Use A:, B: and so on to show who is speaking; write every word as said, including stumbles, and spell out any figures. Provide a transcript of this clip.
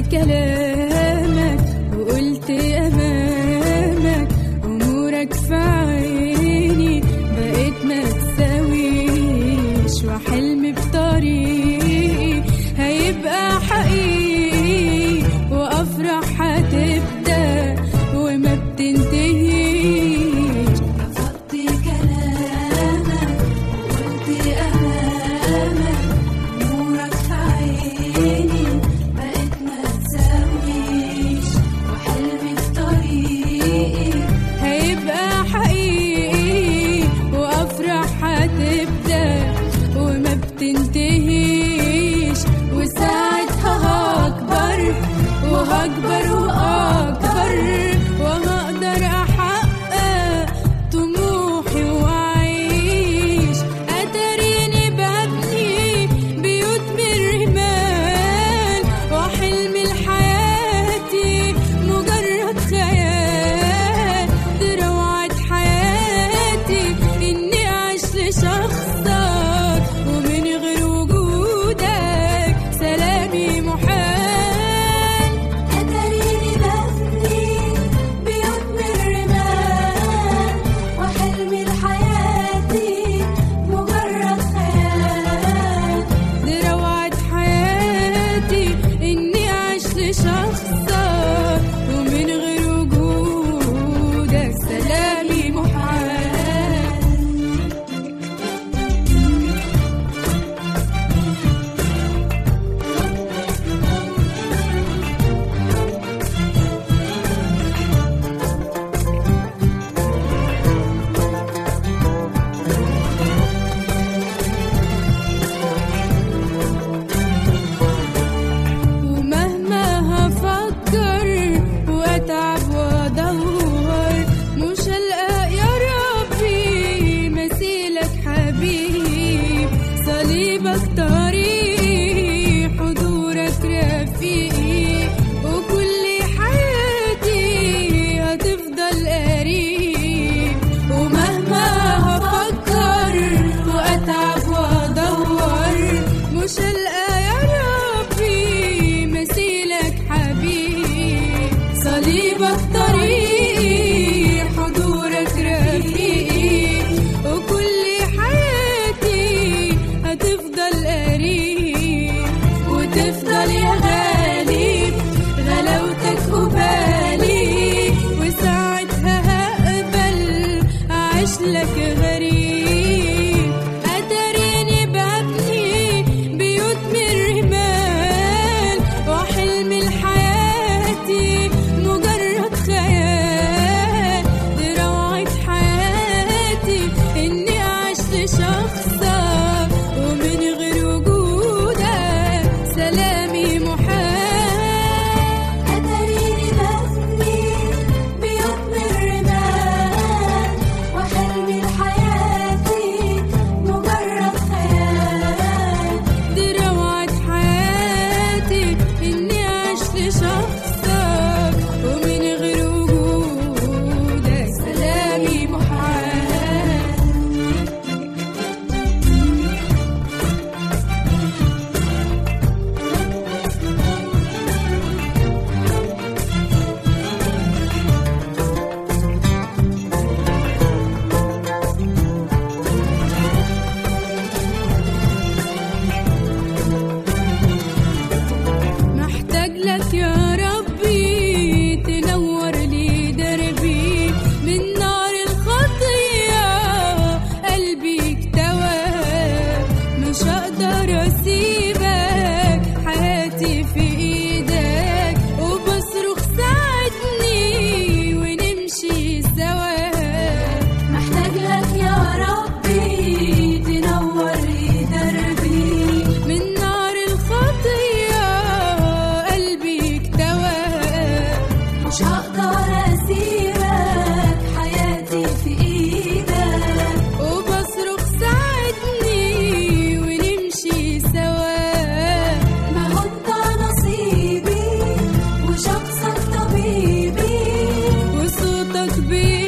A: كلامك وقلت أمامك أمورك في عيني بقيت ما تساويش، وحلمي بطريقي هيبقى حقيقي، وأفرح هتبدأ وما بتنتهيش. رفضت كلامك وقلت أمامك أمورك في عيني بقيت ما تساويش، وحلمي بطريقي هيبقى حقيقي، وأفرح هتبدأ وما بتنتهيش. وساعتها هكبر وهكبر وأكبر، وهقدر أحقق طموحي وأعيش. أتريني ببني بيوت من رمال، وحلمي لحياتي مجرد خيال. دي روعة حياتي إني أعيش لشخصك، ومن غير وجودك سلامي محال. أتريني ببني بيوت من رمال، وحلمي لحياتي مجرد خيال. دي روعة حياتي إني أعيش لشخصك، ومن غير وجودك سلامي محال. ومهما هفكر واتعب وادور، مش هلقى يا ربي مثيلك حبيب. صليبك طريقي، حضورك رفيقي، وكل حياتي هتفضل قريب. ومهما هفكر واتعب وادور، مش هلقى يا ربي مثيلك حبيب. صليبك طريقي، حضورك رفيقي، وكل حياتي هتفضل قريب. وتفضل يا غالي غلاوتك قبالي، وساعتها هقبل أعيش لك غريب. أتريني ببني بيوت من رمال، وحلمي لحياتي مجرد خيال. دي روعة حياتي إني أعيش لشخصك، ومن غير وجودك سلامي محال. أتريني ببني بيوت من رمال، وحلمي لحياتي مجرد خيال. دي روعة حياتي إني أعيش لشخصك، ومن غير وجودك سلامي محال. محتاج لك يا ربي تنور لي دربي من نار الخطية. قلبي اكتوى مش هقدر أسيبك، حياتي في إيدك، وبصرخ ساعدني ونمشي سوا. محتاج لك يا ربي تنور لي دربي من نار الخطية. قلبي اكتوى مش هقدر أسيبك، حياتي في إيدك، وبصرخ ساعدني ونمشي سوا. ما هو انت نصيبي وشخصك طبيبي، وصوتك بي